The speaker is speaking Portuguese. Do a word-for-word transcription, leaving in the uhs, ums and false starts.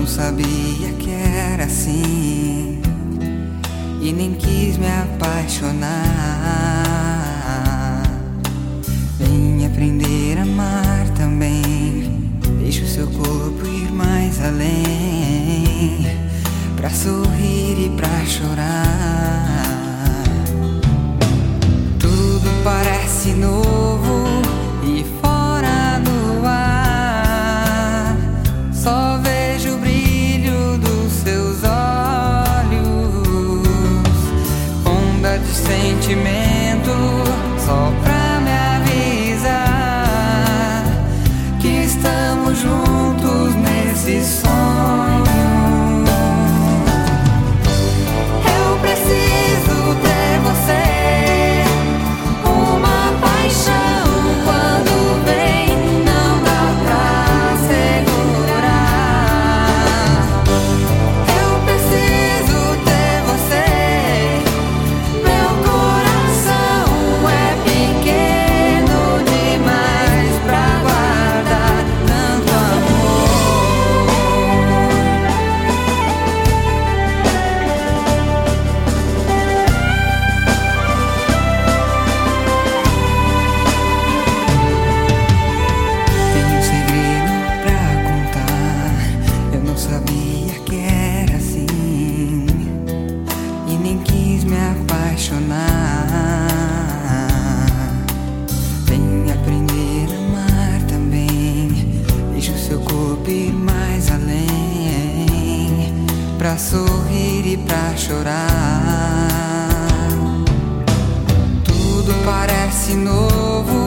sabia que era assim e nem quis me apaixonar. Vem aprender a amar também. Deixa o seu corpo ir mais além, pra sorrir e pra chorar. Tudo parece novo e fora do ar. Só vejo o brilho dos seus olhos, onda de sentimento, só pra me avisar que estamos juntos nesse sonho. Eu preciso ter você, uma paixão quando vem não dá pra segurar. Eu preciso ter você, meu coração é pequeno demais pra guardar tanto amor. Tenho um segredo pra contar. Eu não sabia que era assim e nem quis me apaixonar. Vem aprender a amar também. Deixa o seu corpo ir mais além, pra sorrir e pra chorar. Tudo parece novo